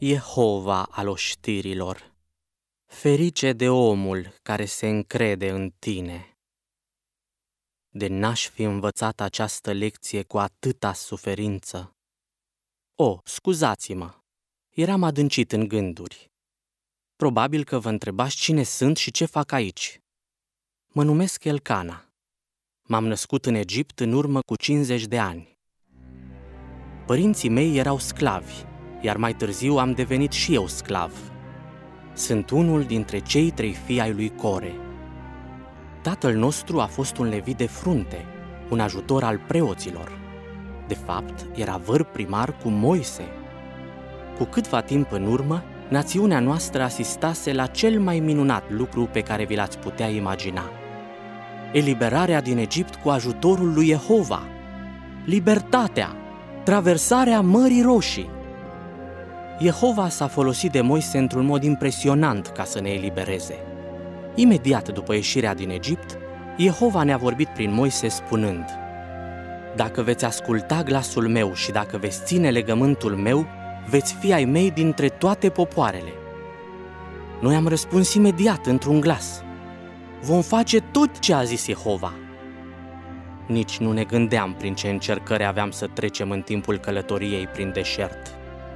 Jehova al oștirilor. Ferice de omul care se încrede în tine. De n-aș fi învățat această lecție cu atâta suferință. Scuzați-mă, eram adâncit în gânduri. Probabil că vă întrebați cine sunt și ce fac aici. Mă numesc Elcana. M-am născut în Egipt în urmă cu 50 de ani. Părinții mei erau sclavi, iar mai târziu am devenit și eu sclav. Sunt unul dintre cei 3 fii ai lui Core. Tatăl nostru a fost un levit de frunte, un ajutor al preoților. De fapt, era văr primar cu Moise. Cu câtva timp în urmă, națiunea noastră asistase la cel mai minunat lucru pe care vi l-ați putea imagina. Eliberarea din Egipt cu ajutorul lui Jehova. Libertatea, traversarea Mării Roșii. Jehova s-a folosit de Moise într-un mod impresionant ca să ne elibereze. Imediat după ieșirea din Egipt, Jehova ne-a vorbit prin Moise spunând: Dacă veți asculta glasul meu și dacă veți ține legământul meu, veți fi ai mei dintre toate popoarele. Noi am răspuns imediat într-un glas: Vom face tot ce a zis Jehova. Nici nu ne gândeam prin ce încercări aveam să trecem în timpul călătoriei prin deșert.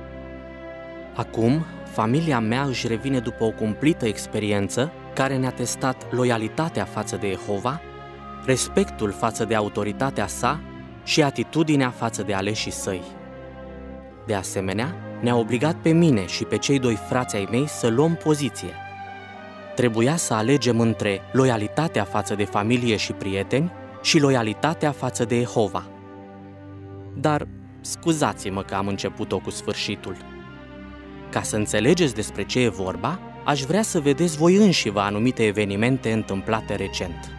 Acum, familia mea își revine după o cumplită experiență care ne-a testat loialitatea față de Jehova, respectul față de autoritatea sa și atitudinea față de aleșii săi. De asemenea, ne-a obligat pe mine și pe cei 2 frați ai mei să luăm poziție. Trebuia să alegem între loialitatea față de familie și prieteni și loialitatea față de Jehova. Dar scuzați-mă că am început-o cu sfârșitul. Ca să înțelegeți despre ce e vorba, aș vrea să vedeți voi înși-vă anumite evenimente întâmplate recent.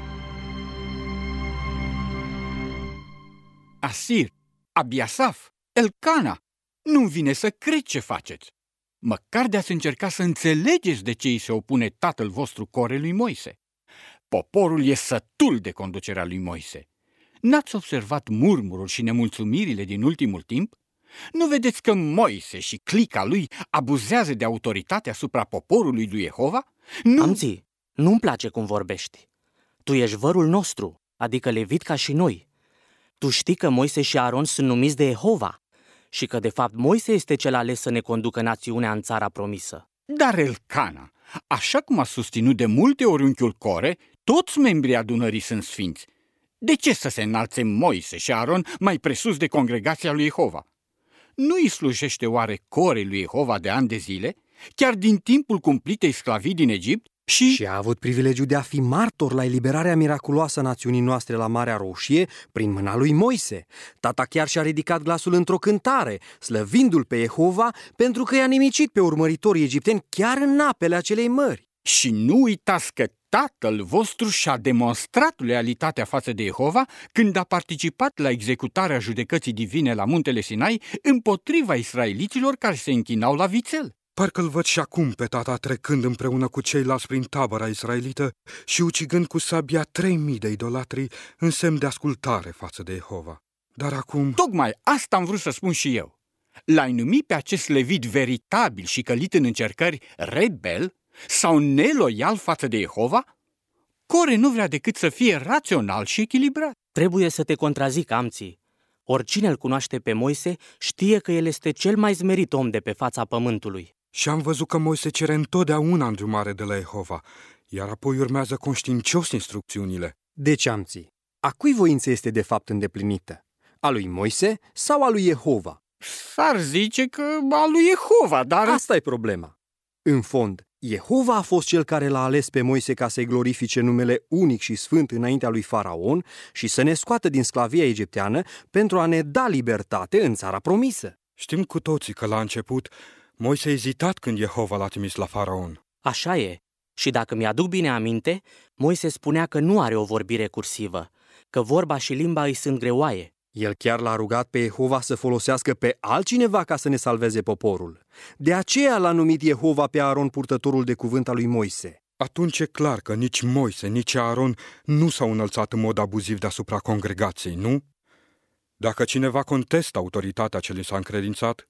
Asir, Abiasaf, Elcana, nu-mi vine să cred ce faceți. Măcar de-ați încerca să înțelegeți de ce îi se opune tatăl vostru Core lui Moise. Poporul e sătul de conducerea lui Moise. N-ați observat murmurul și nemulțumirile din ultimul timp? Nu vedeți că Moise și clica lui abuzează de autoritate asupra poporului lui Jehova? Amții, nu-mi place cum vorbești. Tu ești vărul nostru, adică levit ca și noi. Tu știi că Moise și Aron sunt numiți de Jehova și că de fapt Moise este cel ales să ne conducă națiunea în țara promisă. Dar Elcana, așa cum a susținut de multe ori unchiul Core, toți membrii adunării sunt sfinți. De ce să se înalțe Moise și Aron mai presus de congregația lui Jehova? Nu îi slujește oare Core lui Jehova de ani de zile, chiar din timpul cumplitei sclavii din Egipt? Și a avut privilegiul de a fi martor la eliberarea miraculoasă a națiunii noastre la Marea Roșie prin mâna lui Moise. Tata chiar și-a ridicat glasul într-o cântare, slăvindu-l pe Jehova pentru că i-a nimicit pe urmăritorii egipteni chiar în apele acelei mări. Și nu uitați că tatăl vostru și-a demonstrat loialitatea față de Jehova când a participat la executarea judecății divine la muntele Sinai împotriva israeliților care se închinau la vițel. Parcă-l văd și acum pe tata trecând împreună cu ceilalți prin tabăra israelită și ucigând cu sabia 3000 de idolatri în semn de ascultare față de Jehova. Dar acum... Tocmai asta am vrut să spun și eu. L-ai numit pe acest levit veritabil și călit în încercări rebel sau neloial față de Jehova? Core nu vrea decât să fie rațional și echilibrat. Trebuie să te contrazic, Amții. Oricine îl cunoaște pe Moise știe că el este cel mai smerit om de pe fața pământului. Și am văzut că Moise cere întotdeauna îndrumare de la Jehova, iar apoi urmează conștiincios instrucțiunile. Deci, Amții, a cui voință este de fapt îndeplinită? A lui Moise sau a lui Jehova? S-ar zice că a lui Jehova, dar... Asta e problema. În fond, Jehova a fost cel care l-a ales pe Moise ca să-i glorifice numele unic și sfânt înaintea lui Faraon și să ne scoată din sclavia egipteană pentru a ne da libertate în țara promisă. Știm cu toții că la început Moise a ezitat când Jehova l-a trimis la Faraon. Așa e. Și dacă mi-aduc bine aminte, Moise spunea că nu are o vorbire cursivă, că vorba și limba îi sunt greoaie. El chiar l-a rugat pe Jehova să folosească pe altcineva ca să ne salveze poporul. De aceea l-a numit Jehova pe Aron purtătorul de cuvânt al lui Moise. Atunci e clar că nici Moise, nici Aron nu s-au înălțat în mod abuziv deasupra congregației, nu? Dacă cineva contestă autoritatea ce li s-a încredințat,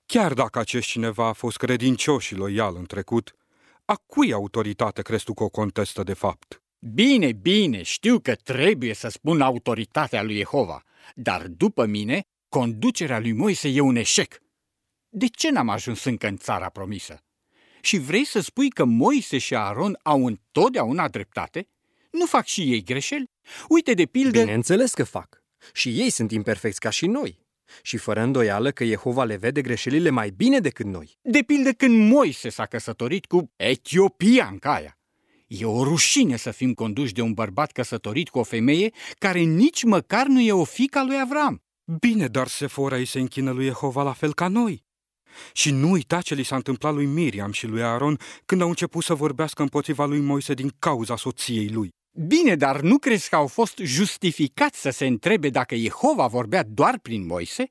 Chiar dacă acest cineva a fost credincios și loial în trecut, a cui autoritate crezi tu că o contestă de fapt? Bine, bine, știu că trebuie să spun autoritatea lui Jehova, dar după mine, conducerea lui Moise e un eșec. De ce n-am ajuns încă în țara promisă? Și vrei să spui că Moise și Aron au întotdeauna dreptate? Nu fac și ei greșeli? Uite, de pildă... Bineînțeles că fac. Și ei sunt imperfecți ca și noi. Și fără îndoială că Jehova le vede greșelile mai bine decât noi. De pildă când Moise s-a căsătorit cu etiopianca aia. E o rușine să fim conduși de un bărbat căsătorit cu o femeie care nici măcar nu e o fiică a lui Avram. Bine, dar Sefora îi se închină lui Jehova la fel ca noi. Și nu uita ce li s-a întâmplat lui Miriam și lui Aron când au început să vorbească împotriva lui Moise din cauza soției lui. Bine, dar nu crezi că au fost justificați să se întrebe dacă Jehova vorbea doar prin Moise?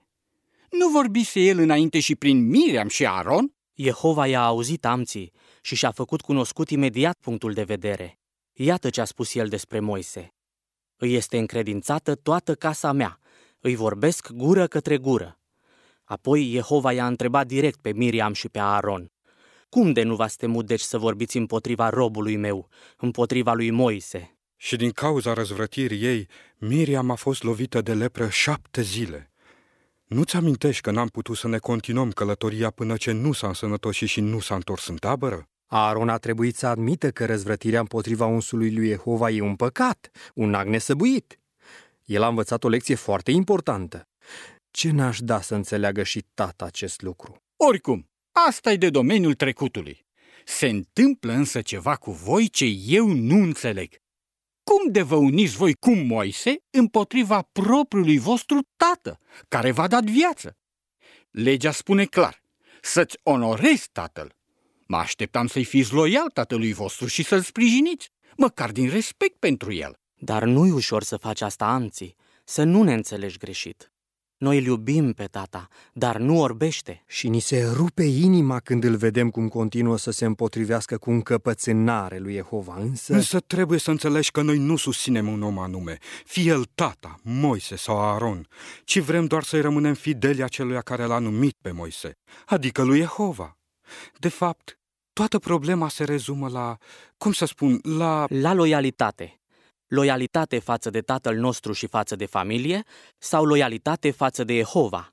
Nu vorbise el înainte și prin Miriam și Aron? Jehova i-a auzit amții și și-a făcut cunoscut imediat punctul de vedere. Iată ce a spus el despre Moise. Îi este încredințată toată casa mea, îi vorbesc gură către gură. Apoi Jehova i-a întrebat direct pe Miriam și pe Aron. Cum de nu v-ați temut deci să vorbiți împotriva robului meu, împotriva lui Moise? Și din cauza răzvrătirii ei, Miriam a fost lovită de lepră 7 zile. Nu-ți amintești că n-am putut să ne continuăm călătoria până ce nu s-a însănătoșit și nu s-a întors în tabără? Aron a trebuit să admită că răzvrătirea împotriva unsului lui Jehova e un păcat, un act nesăbuit. El a învățat o lecție foarte importantă. Ce n-aș da să înțeleagă și tata acest lucru? Oricum, asta e de domeniul trecutului. Se întâmplă însă ceva cu voi ce eu nu înțeleg. Cum de vă uniți voi cu Moise împotriva propriului vostru tată, care v-a dat viață? Legea spune clar, să-ți onorezi tatăl. Mă așteptam să-i fiți loial tatălui vostru și să-l sprijiniți, măcar din respect pentru el. Dar nu-i ușor să faci asta, amții, să nu ne înțelegi greșit. Noi îl iubim pe tata, dar nu orbește. Și ni se rupe inima când îl vedem cum continuă să se împotrivească cu încăpățânare lui Jehova, Însă trebuie să înțelegi că noi nu susținem un om anume, fie el tata, Moise sau Aron, ci vrem doar să-i rămânem fideli aceluia care l-a numit pe Moise, adică lui Jehova. De fapt, toată problema se rezumă la loialitate. Loialitate față de tatăl nostru și față de familie sau loialitate față de Jehova?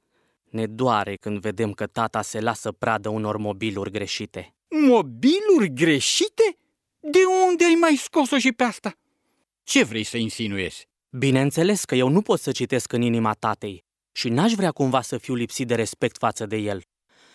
Ne doare când vedem că tata se lasă pradă unor mobiluri greșite. Mobiluri greșite? De unde ai mai scos-o și pe asta? Ce vrei să insinuezi? Bineînțeles că eu nu pot să citesc în inima tatei și n-aș vrea cumva să fiu lipsit de respect față de el.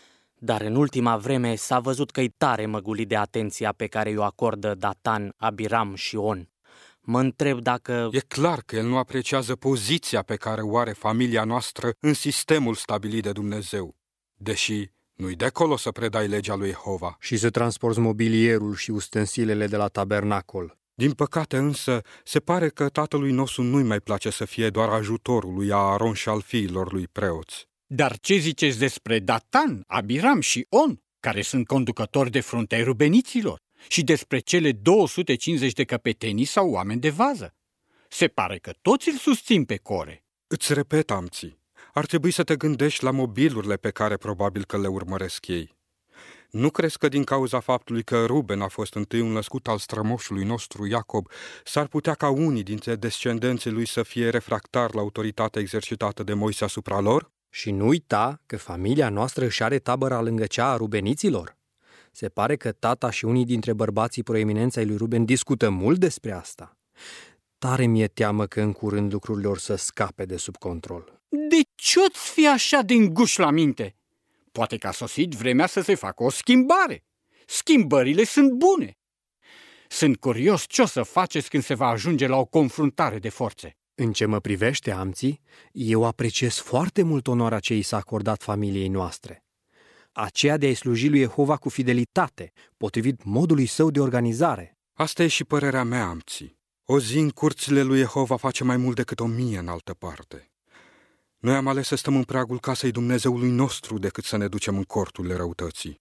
Dar în ultima vreme s-a văzut că-i tare măgulit de atenția pe care i-o acordă Datan, Abiram și On. Mă întreb dacă... E clar că el nu apreciază poziția pe care o are familia noastră în sistemul stabilit de Dumnezeu, deși nu-i de acolo să predai legea lui Jehova. Și să transporți mobilierul și ustensilele de la tabernacol. Din păcate însă, se pare că tatălui nostru nu-i mai place să fie doar ajutorul lui Aron și al fiilor lui preoți. Dar ce ziceți despre Datan, Abiram și On, care sunt conducători de frunte ai rubeniților? Și despre cele 250 de căpetenii sau oameni de vază? Se pare că toți îl susțin pe Core. Îți repet, amții, ar trebui să te gândești la mobilurile pe care probabil că le urmăresc ei. Nu crezi că din cauza faptului că Ruben a fost întâiul născut al strămoșului nostru Iacob, s-ar putea ca unii dintre descendenții lui să fie refractari la autoritatea exercitată de Moise asupra lor? Și nu uita că familia noastră își are tabăra lângă cea a rubeniților. Se pare că tata și unii dintre bărbații proeminenți ai lui Ruben discută mult despre asta. Tare mi-e teamă că în curând lucrurile or să scape de sub control. De ce-ți fi așa de înguș la minte? Poate că a sosit vremea să se facă o schimbare. Schimbările sunt bune. Sunt curios ce o să faceți când se va ajunge la o confruntare de forțe. În ce mă privește, amții, eu apreciez foarte mult onoarea ce i s-a acordat familiei noastre. Aceea de a-i sluji lui Jehova cu fidelitate, potrivit modului său de organizare. Asta e și părerea mea, amții. O zi în curțile lui Jehova face mai mult decât 1000 în altă parte. Noi am ales să stăm în pragul casei Dumnezeului nostru decât să ne ducem în corturile răutății.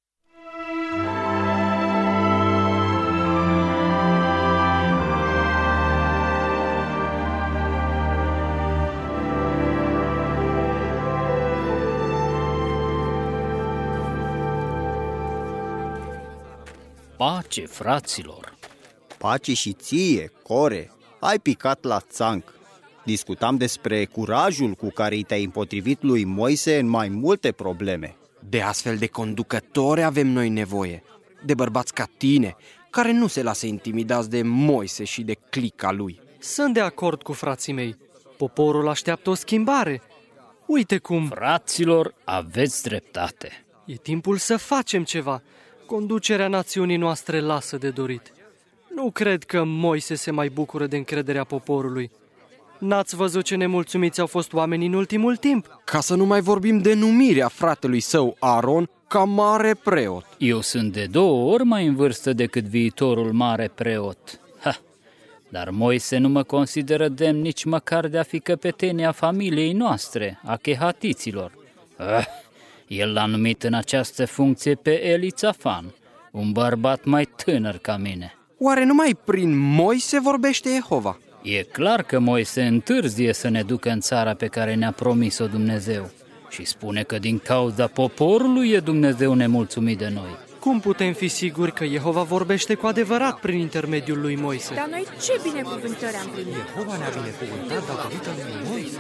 Pace, fraților! Pace și ție, Core, ai picat la țanc. Discutam despre curajul cu care te-ai împotrivit lui Moise în mai multe probleme. De astfel de conducători avem noi nevoie, de bărbați ca tine, care nu se lasă intimidați de Moise și de clica lui. Sunt de acord cu frații mei. Poporul așteaptă o schimbare. Uite cum... Fraților, aveți dreptate. E timpul să facem ceva. Conducerea națiunii noastre lasă de dorit. Nu cred că Moise se mai bucură de încrederea poporului. N-ați văzut ce nemulțumiți au fost oamenii în ultimul timp? Ca să nu mai vorbim de numirea fratelui său Aron ca mare preot. Eu sunt de 2 ori mai în vârstă decât viitorul mare preot. Dar Moise nu mă consideră demn nici măcar de a fi căpetenia familiei noastre, a chehatiților. El l-a numit în această funcție pe Elițafan, un bărbat mai tânăr ca mine. Oare numai prin Moise vorbește Jehova? E clar că Moise întârzie să ne ducă în țara pe care ne-a promis-o Dumnezeu și spune că din cauza poporului e Dumnezeu nemulțumit de noi. Cum putem fi siguri că Jehova vorbește cu adevărat prin intermediul lui Moise? Dar noi ce binecuvântări am primit? Jehova ne-a binecuvântat datorită lui Moise.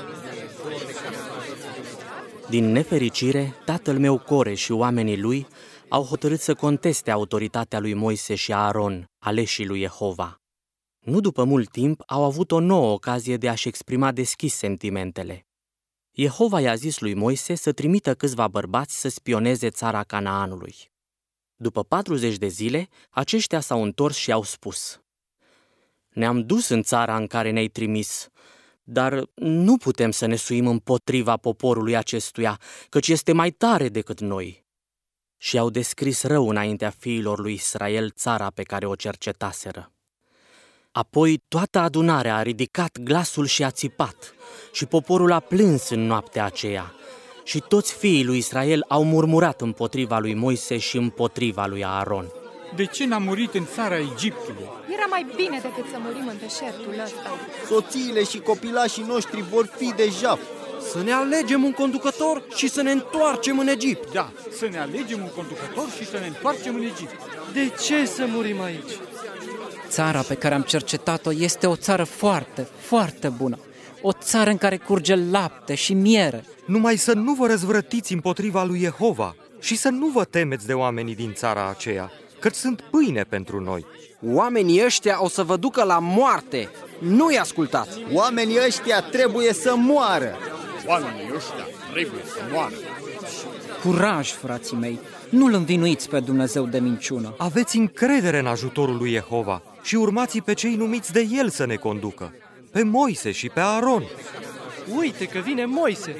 Din nefericire, tatăl meu Core și oamenii lui au hotărât să conteste autoritatea lui Moise și Aaron, aleșii lui Jehova. Nu după mult timp au avut o nouă ocazie de a-și exprima deschis sentimentele. Jehova i-a zis lui Moise să trimită câțiva bărbați să spioneze țara Canaanului. După 40 de zile, aceștia s-au întors și au spus: Ne-am dus în țara în care ne-ai trimis, dar nu putem să ne suim împotriva poporului acestuia, căci este mai tare decât noi. Și au descris rău înaintea fiilor lui Israel țara pe care o cercetaseră. Apoi toată adunarea a ridicat glasul și a țipat, și poporul a plâns în noaptea aceea, și toți fiii lui Israel au murmurat împotriva lui Moise și împotriva lui Aaron. De ce n-am murit în țara Egiptului? Era mai bine decât să murim în deșertul ăsta. Soțiile și copilașii noștri vor fi de jaf. Să ne alegem un conducător și să ne întoarcem în Egipt. Da, să ne alegem un conducător și să ne întoarcem în Egipt. De ce să murim aici? Țara pe care am cercetat-o este o țară foarte, foarte bună. O țară în care curge lapte și miere. Numai să nu vă răzvrătiți împotriva lui Jehova și să nu vă temeți de oamenii din țara aceea, căci sunt pâine pentru noi. Oamenii ăștia o să vă ducă la moarte. Nu-i ascultați! Oamenii ăștia trebuie să moară! Oamenii ăștia trebuie să moară! Curaj, frații mei! Nu-L învinuiți pe Dumnezeu de minciună. Aveți încredere în ajutorul lui Jehova și urmați pe cei numiți de El să ne conducă, pe Moise și pe Aaron. Uite că vine Moise!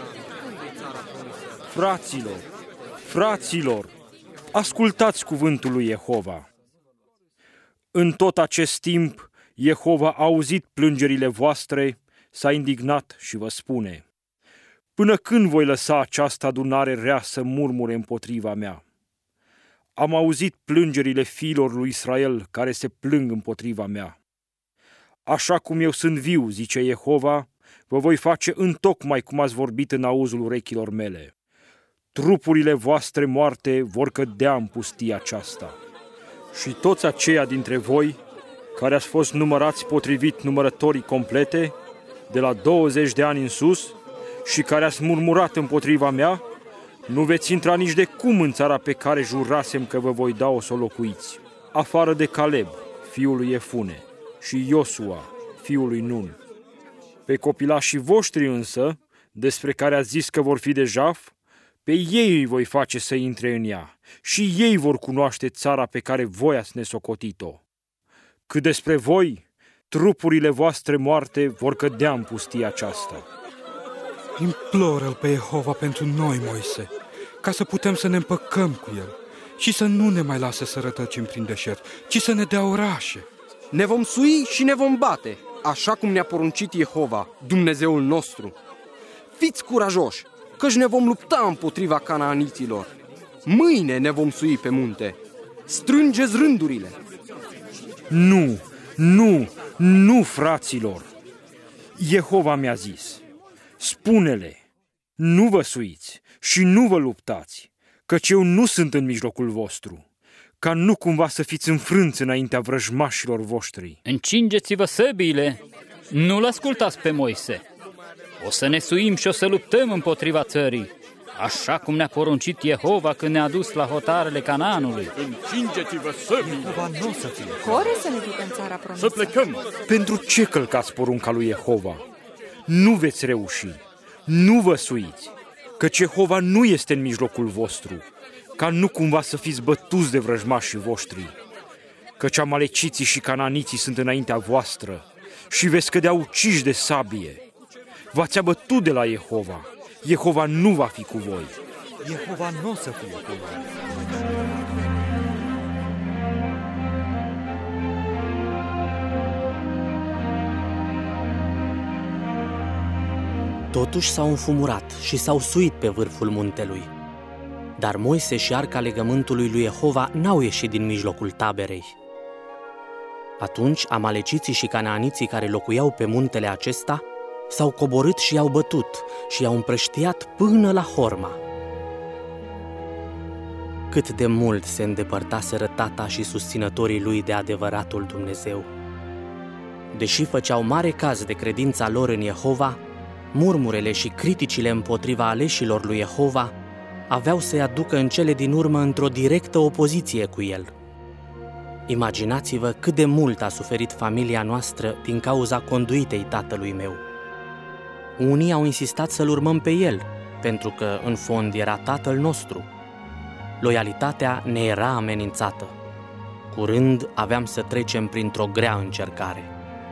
Fraților, ascultați cuvântul lui Jehova. În tot acest timp, Jehova a auzit plângerile voastre, s-a indignat și vă spune: Până când voi lăsa această adunare rea să murmure împotriva mea? Am auzit plângerile fiilor lui Israel care se plâng împotriva mea. Așa cum eu sunt viu, zice Jehova, vă voi face întocmai cum ați vorbit în auzul urechilor mele. Trupurile voastre moarte vor cădea în pustia aceasta. Și toți aceia dintre voi care ați fost numărați potrivit numărătorii complete, de la 20 de ani în sus, și care ați murmurat împotriva mea, nu veți intra nici de cum în țara pe care jurasem că vă voi da-o să o locuiți, afară de Caleb, fiul lui Efune, și Iosua, fiul lui Nun. Pe copilașii voștri însă, despre care ați zis că vor fi de jaf, pe ei îi voi face să intre în ea și ei vor cunoaște țara pe care voi ați nesocotit-o. Cât despre voi, trupurile voastre moarte vor cădea în pustia aceasta. Imploră-L pe Jehova pentru noi, Moise, ca să putem să ne împăcăm cu El și să nu ne mai lase să rătăcim prin deșert, ci să ne dea orașe. Ne vom sui și ne vom bate, așa cum ne-a poruncit Jehova, Dumnezeul nostru. Fiți curajoși, căci ne vom lupta împotriva canaaniților. Mâine ne vom sui pe munte. Strângeți rândurile. Nu, fraților! Jehova mi-a zis: spune-le, nu vă suiți și nu vă luptați, căci eu nu sunt în mijlocul vostru. ca nu cumva să fiți înfrânți înaintea vrăjmașilor voștri. Încingeți-vă săbiile, nu-l ascultați pe Moise. O să ne suim și o să luptăm împotriva țării, așa cum ne-a poruncit Jehova când ne-a dus la hotarele Canaanului. Încingeți-vă săbii! Core să ne ducă în țara promisă. Să plecăm! Pentru ce călcați porunca lui Jehova? Nu veți reuși, nu vă suiți, căci Jehova nu este în mijlocul vostru, ca nu cumva să fiți bătuți de vrăjmașii voștri, căci amaleciții și cananiții sunt înaintea voastră și veți cădea uciși de sabie. V-ați abătut de la Jehova. Jehova nu va fi cu voi. Jehova nu o să fie cu voi. Totuși s-au înfumurat și s-au suit pe vârful muntelui. Dar Moise și arca legământului lui Jehova n-au ieșit din mijlocul taberei. Atunci amaleciții și canaaniții care locuiau pe muntele acesta s-au coborât și i-au bătut și i-au împrăștiat până la Horma. Cât de mult se îndepărtaseră tata și susținătorii lui de adevăratul Dumnezeu. Deși făceau mare caz de credința lor în Jehova, murmurele și criticile împotriva aleșilor lui Jehova aveau să-i aducă în cele din urmă într-o directă opoziție cu el. Imaginați-vă cât de mult a suferit familia noastră din cauza conduitei tatălui meu. Unii au insistat să-l urmăm pe el, pentru că, în fond, era tatăl nostru. Loialitatea ne era amenințată. Curând aveam să trecem printr-o grea încercare.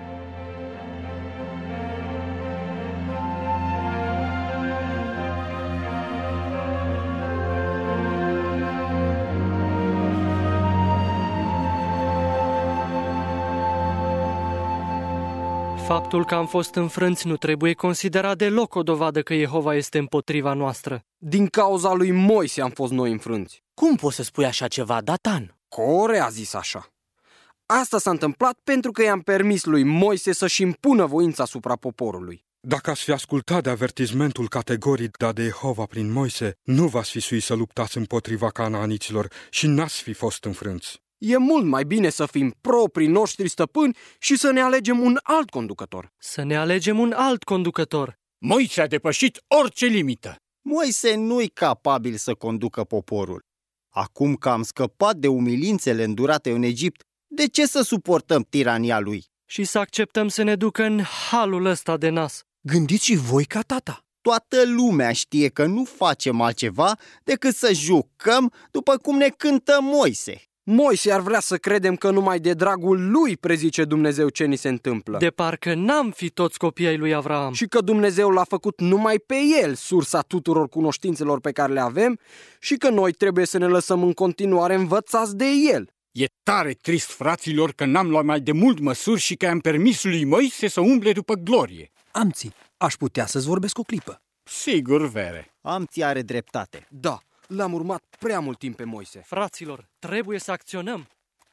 Faptul că am fost înfrânți nu trebuie considerat deloc o dovadă că Jehova este împotriva noastră. Din cauza lui Moise am fost noi înfrânți. Cum poți să spui așa ceva, Datan? Core a zis așa. Asta s-a întâmplat pentru că i-am permis lui Moise să-și impună voința asupra poporului. Dacă ați fi ascultat de avertismentul categoric dat de Jehova prin Moise, nu v-ați fi suit să luptați împotriva canaaniților și n-ați fi fost înfrânți. E mult mai bine să fim proprii noștri stăpâni și să ne alegem un alt conducător. Să ne alegem un alt conducător. Moise a depășit orice limită. Moise nu-i capabil să conducă poporul. Acum că am scăpat de umilințele îndurate în Egipt, de ce să suportăm tirania lui? Și să acceptăm să ne ducă în halul ăsta de nas. Gândiți și voi ca tata. Toată lumea știe că nu facem altceva decât să jucăm după cum ne cântă Moise. Moise ar vrea să credem că numai de dragul lui prezice Dumnezeu ce ni se întâmplă. De parcă n-am fi toți copiii ai lui Avraam. Și că Dumnezeu l-a făcut numai pe el sursa tuturor cunoștințelor pe care le avem și că noi trebuie să ne lăsăm în continuare învățați de el. E tare trist, fraților, că n-am luat mai de mult măsuri și că am permis lui Moise să umble după glorie. Amții, aș putea să-ți vorbesc o clipă. Sigur, Vere. Amții are dreptate. Da, l-am urmat prea mult timp pe Moise. Fraților, trebuie să acționăm.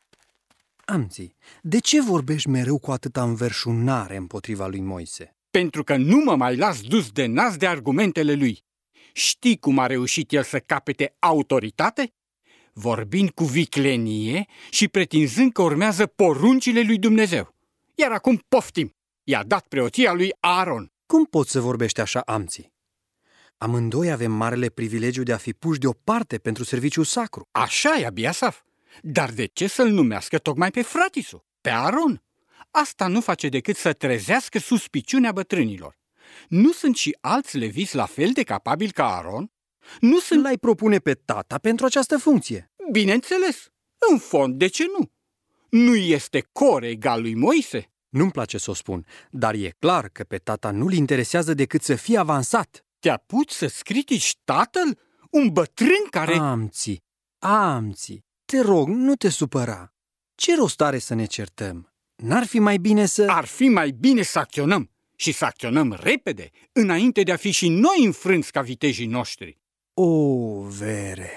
Amții, de ce vorbești mereu cu atâta înverșunare împotriva lui Moise? Pentru că nu mă mai las dus de nas de argumentele lui. Știi cum a reușit el să capete autoritate? Vorbind cu viclenie și pretinzând că urmează poruncile lui Dumnezeu. Iar acum poftim, i-a dat preoția lui Aaron. Cum poți să vorbești așa, Amții? Amândoi avem marele privilegiu de a fi puși deoparte pentru serviciul sacru. Așa e, Abiasaf. Dar de ce să-l numească tocmai pe fratisul, pe Aaron? Asta nu face decât să trezească suspiciunea bătrânilor. Nu sunt și alți leviți la fel de capabili ca Aaron? Nu sunt... L-ai propune pe tata pentru această funcție? Bineînțeles. În fond, de ce nu? Nu este Core egal lui Moise? Nu-mi place să o spun, dar e clar că pe tata nu-l interesează decât să fie avansat. Te apuci să-ți critici tatăl? Un bătrân care... Amții, te rog, nu te supăra. Ce rost are să ne certăm? N-ar fi mai bine să... Ar fi mai bine să acționăm și să acționăm repede, înainte de a fi și noi înfrânți ca vitejii noștri. O, Vere!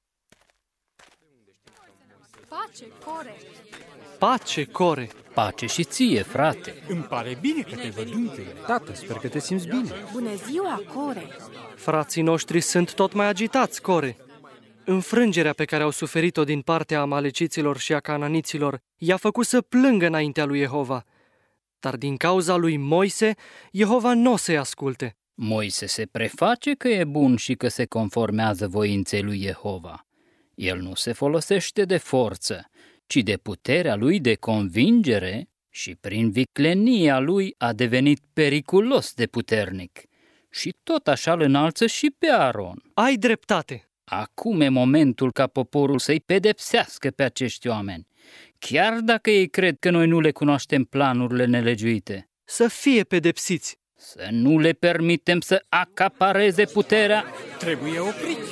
Pace, Core! Pace, Core! Pace și ție, frate! Îmi pare bine că te văd, unchiule. Tată, sper că te simți bine. Bună ziua, Core! Frații noștri sunt tot mai agitați, Core. Înfrângerea pe care au suferit-o din partea amaleciților și a cananiților i-a făcut să plângă înaintea lui Jehova. Dar din cauza lui Moise, Jehova nu o să-i asculte. Moise se preface că e bun și că se conformează voinței lui Jehova. El nu se folosește de forță, ci de puterea lui de convingere și prin viclenia lui a devenit periculos de puternic. Și tot așa îl înalță și pe Aron. Ai dreptate! Acum e momentul ca poporul să-i pedepsească pe acești oameni, chiar dacă ei cred că noi nu le cunoaștem planurile nelegiuite. Să fie pedepsiți! Să nu le permitem să acapareze puterea. Trebuie opriți.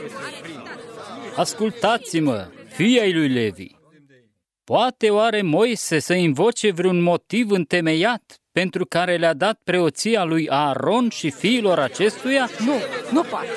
Ascultați-mă, fii ai lui Levi. Poate oare Moise să invoce vreun motiv întemeiat pentru care le-a dat preoția lui Aron și fiilor acestuia? Nu poate.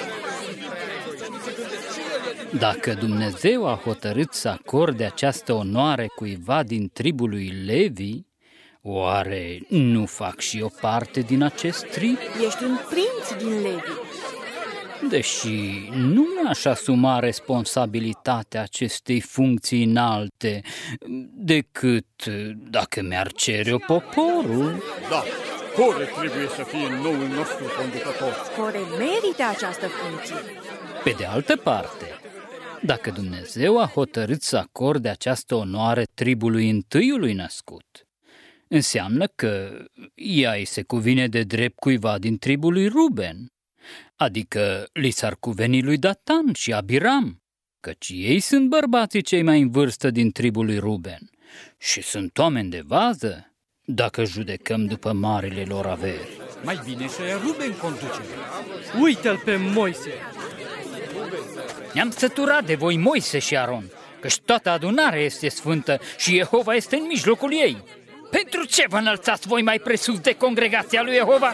Dacă Dumnezeu a hotărât să acorde această onoare cuiva din tribul lui Levi, oare nu fac și o parte din acest trib? Ești un prinț din Levi. Deși nu mi-aș asuma responsabilitatea acestei funcții înalte, decât dacă mi-ar cere-o poporul. Da, Core trebuie să fie noul nostru conducător. Core merită această funcție. Pe de altă parte, dacă Dumnezeu a hotărât să acorde această onoare tribului întâiului născut, înseamnă că ea îi se cuvine de drept cuiva din tribul lui Ruben, adică li s-ar cuveni lui Datan și Abiram, căci ei sunt bărbații cei mai în vârstă din tribul lui Ruben și sunt oameni de vază dacă judecăm după marile lor averi. Mai bine să ia Ruben conducere. Uită-l pe Moise! Ne-am săturat de voi, Moise și Aron, căci toată adunarea este sfântă și Jehova este în mijlocul ei. Pentru ce vă înălțați voi mai presus de congregația lui Jehova?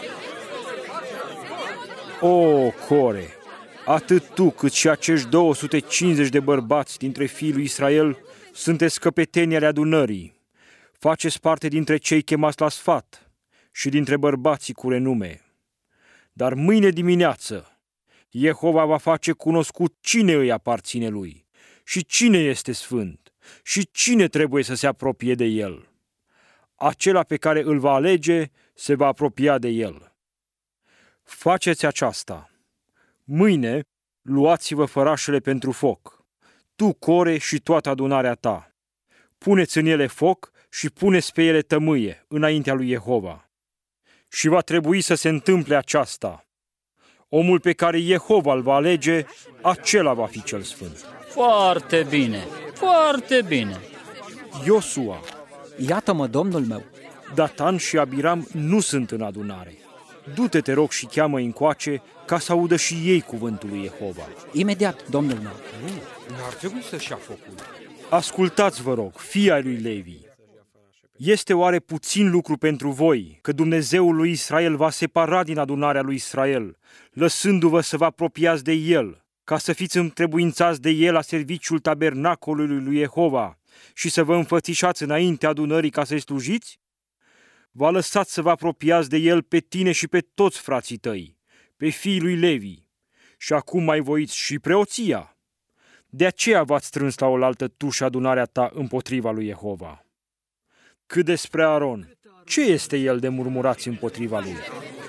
O, Core, atât tu cât și acești 250 de bărbați dintre fiii lui Israel sunteți căpetenii ale adunării. Faceți parte dintre cei chemați la sfat și dintre bărbații cu renume. Dar mâine dimineață Jehova va face cunoscut cine îi aparține lui și cine este sfânt și cine trebuie să se apropie de el. Acela pe care îl va alege se va apropia de el. Faceți aceasta. Mâine luați-vă fărașele pentru foc, tu, Core, și toată adunarea ta. Puneți în ele foc și puneți pe ele tămâie înaintea lui Jehova. Și va trebui să se întâmple aceasta. Omul pe care Jehova îl va alege, acela va fi cel sfânt. Foarte bine, foarte bine. Iosua, Iată-mă, domnul meu. Datan și Abiram nu sunt în adunare. Du-te, te rog, și cheamă-i încoace ca să audă și ei cuvântul lui Jehova. Imediat, domnul meu. N-ar trebui să-și ia focul. Ascultați, vă rog, fii ai lui Levi. Este oare puțin lucru pentru voi că Dumnezeul lui Israel va separa din adunarea lui Israel, lăsându-vă să vă apropiați de el, ca să fiți întrebuințați de el la serviciul tabernacolului lui Jehova și să vă înfățișați înaintea adunării ca să-i slujiți? V-a lăsat să vă apropiați de el pe tine și pe toți frații tăi, pe fiii lui Levi, și acum mai voiți și preoția. De aceea v-ați strâns la oaltă tu și adunarea ta împotriva lui Jehova. Cât despre Aron, ce este el de murmurați împotriva lui?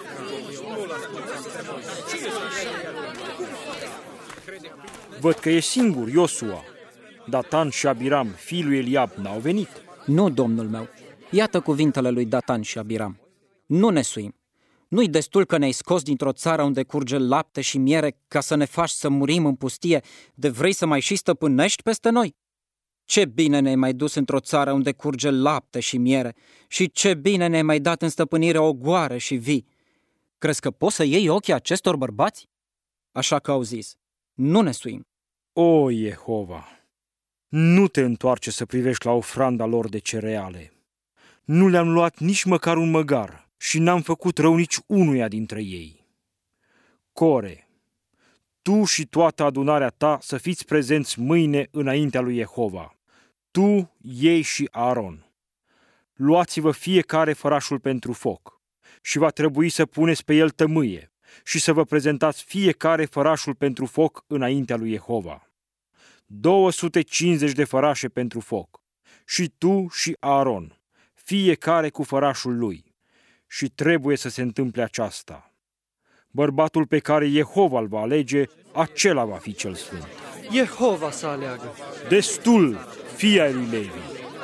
Văd că e singur Iosua. Datan și Abiram, fiul lui Eliab, n-au venit. Nu, domnul meu. Iată cuvintele lui Datan și Abiram. Nu ne suim. Nu-i destul că ne-ai scos dintr-o țară unde curge lapte și miere ca să ne faci să murim în pustie, de vrei să mai și stăpânești peste noi? Ce bine ne-ai mai dus într-o țară unde curge lapte și miere și ce bine ne-ai mai dat în stăpânire ogoare și vii. Crezi că poți să iei ochii acestor bărbați? Așa că au zis, nu ne suim. O, Jehova, nu te întoarce să privești la ofranda lor de cereale. Nu le-am luat nici măcar un măgar și n-am făcut rău nici unuia dintre ei. Core, tu și toată adunarea ta să fiți prezenți mâine înaintea lui Jehova, tu, ei și Aron. Luați-vă fiecare fărașul pentru foc și va trebui să puneți pe el tămâie și să vă prezentați fiecare fărașul pentru foc înaintea lui Jehova. 250 de fărașe pentru foc, și tu și Aaron, fiecare cu fărașul lui. Și trebuie să se întâmple aceasta. Bărbatul pe care Jehova îl va alege, acela va fi cel sfânt. Jehova să aleagă. Destul, fii ai lui Levi.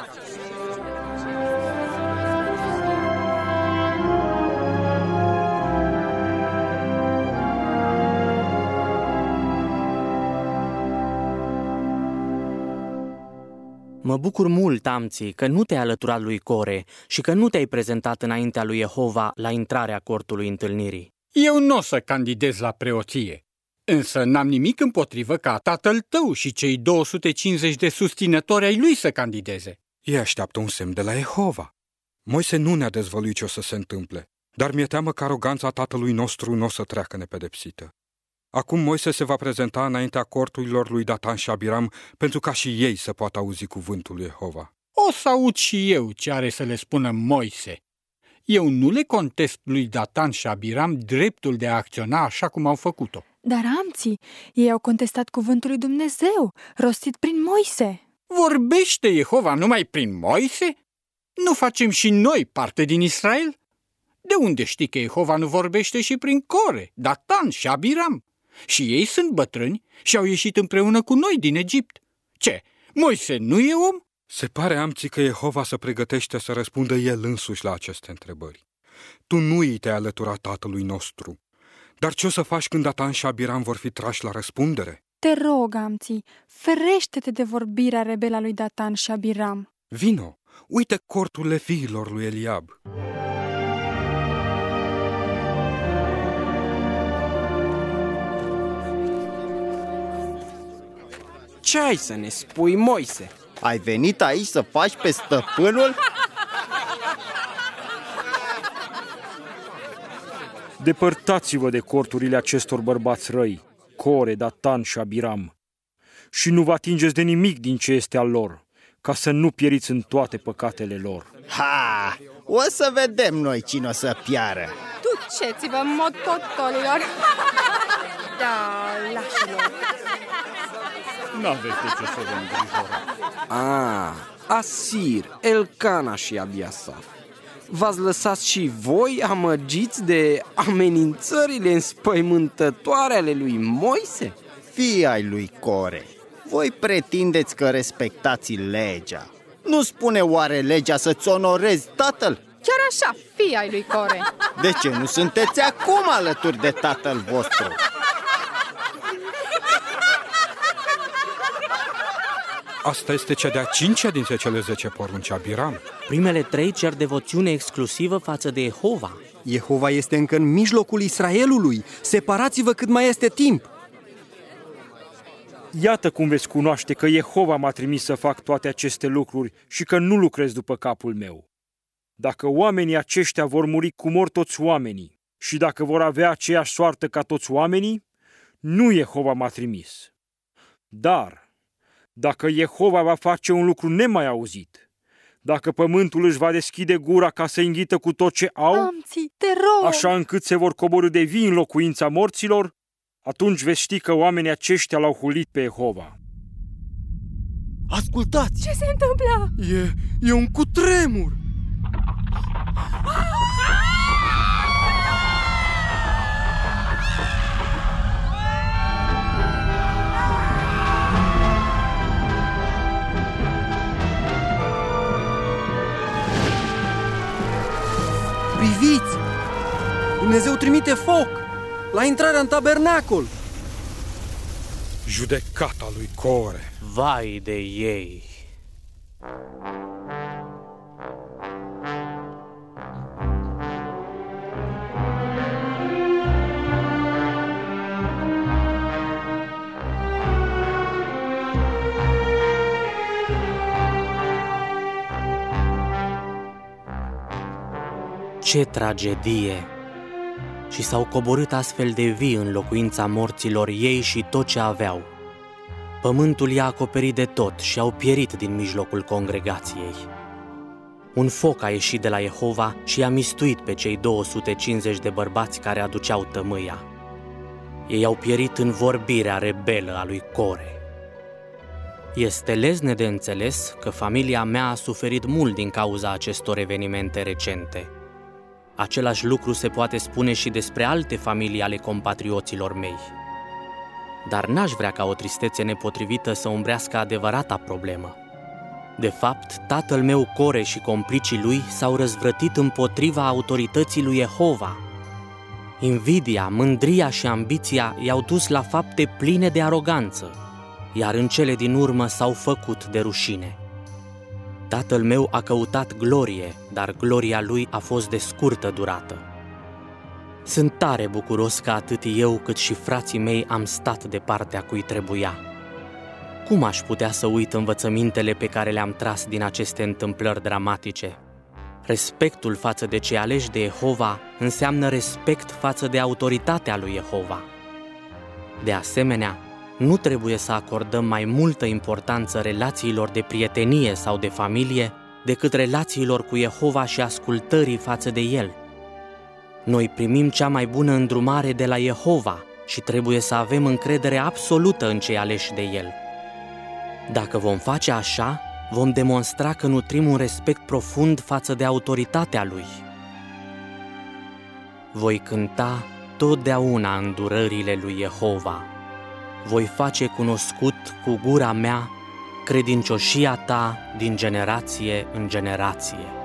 Mă bucur mult, Amții, că nu te-ai alăturat lui Core și că nu te-ai prezentat înaintea lui Jehova la intrarea cortului întâlnirii. Eu nu o să candidez la preoție, însă n-am nimic împotrivă ca tatăl tău și cei 250 de susținători ai lui să candideze. Ei așteaptă un semn de la Jehova. Moise nu ne-a dezvăluit ce o să se întâmple, dar mi-e teamă că aroganța tatălui nostru nu o să treacă nepedepsită. Acum Moise se va prezenta înaintea corturilor lui Datan și Abiram pentru ca și ei să poată auzi cuvântul lui Jehova. O să aud și eu ce are să le spună Moise. Eu nu le contest lui Datan și Abiram dreptul de a acționa așa cum au făcut-o. Dar Amții, ei au contestat cuvântul lui Dumnezeu, rostit prin Moise. Vorbește Jehova numai prin Moise? Nu facem și noi parte din Israel? De unde știi că Jehova nu vorbește și prin Core, Datan și Abiram? Și ei sunt bătrâni și au ieșit împreună cu noi din Egipt. Ce, Moise nu e om? Se pare, Amții, că Jehova se pregătește să răspundă el însuși la aceste întrebări. Tu nu îi te-ai alăturat tatălui nostru. Dar ce o să faci când Datan și Abiram vor fi trași la răspundere? Te rog, Amții, ferește-te de vorbirea rebelă a lui Datan și Abiram. Vino, uite corturile fiilor lui Eliab. Ce ai să ne spui, Moise? Ai venit aici să faci pe stăpânul? Depărtați-vă de corturile acestor bărbați răi, Core, Datan și Abiram, și nu vă atingeți de nimic din ce este al lor, ca să nu pieriți în toate păcatele lor. Ha! O să vedem noi cine o să piară. Duceți-vă, mototolilor! Da, lașilor! N-aveți de ce să vă îngrijorați. Asir, Elcana și Abiasaf. V-ați lăsat și voi amăgiți de amenințările înspăimântătoare ale lui Moise? Fii ai lui Core, voi pretindeți că respectați legea. Nu spune oare legea să-ți onorezi tatăl? Chiar așa, fii ai lui Core. De ce nu sunteți acum alături de tatăl vostru? Asta este cea de-a 5-a dintre cele 10 porunci Abiram. Primele 3 cer devoțiune exclusivă față de Jehova. Jehova este încă în mijlocul Israelului. Separați-vă cât mai este timp. Iată cum veți cunoaște că Jehova m-a trimis să fac toate aceste lucruri și că nu lucrez după capul meu. Dacă oamenii aceștia vor muri cum mor toți oamenii și dacă vor avea aceeași soartă ca toți oamenii, nu Jehova m-a trimis. Dar dacă Jehova va face un lucru nemai auzit, dacă pământul își va deschide gura ca să înghită cu tot ce au, Amții, te rog! Așa încât se vor coborî de vii în locuința morților, atunci veți ști că oamenii aceștia l-au hulit pe Jehova. Ascultați! Ce se întâmplă? E un cutremur! Priviți! Dumnezeu trimite foc la intrarea în tabernacol. Judecata lui Core. Vai de ei! Ce tragedie! Și s-au coborât astfel de vii în locuința morților ei și tot ce aveau. Pământul i-a acoperit de tot și au pierit din mijlocul congregației. Un foc a ieșit de la Jehova și i-a mistuit pe cei 250 de bărbați care aduceau tămâia. Ei au pierit în vorbirea rebelă a lui Core. Este lezne de înțeles că familia mea a suferit mult din cauza acestor evenimente recente. Același lucru se poate spune și despre alte familii ale compatrioților mei. Dar n-aș vrea ca o tristețe nepotrivită să umbrească adevărata problemă. De fapt, tatăl meu Core și complicii lui s-au răzvrătit împotriva autorității lui Jehova. Invidia, mândria și ambiția i-au dus la fapte pline de aroganță, iar în cele din urmă s-au făcut de rușine. Tatăl meu a căutat glorie, dar gloria lui a fost de scurtă durată. Sunt tare bucuros că atât eu cât și frații mei am stat de partea cui trebuia. Cum aș putea să uit învățămintele pe care le-am tras din aceste întâmplări dramatice? Respectul față de cei aleși de Jehova înseamnă respect față de autoritatea lui Jehova. De asemenea, nu trebuie să acordăm mai multă importanță relațiilor de prietenie sau de familie decât relațiilor cu Jehova și ascultării față de El. Noi primim cea mai bună îndrumare de la Jehova și trebuie să avem încredere absolută în cei aleși de El. Dacă vom face așa, vom demonstra că nutrim un respect profund față de autoritatea Lui. Voi cânta totdeauna îndurările lui Jehova. Voi face cunoscut cu gura mea credincioșia ta din generație în generație.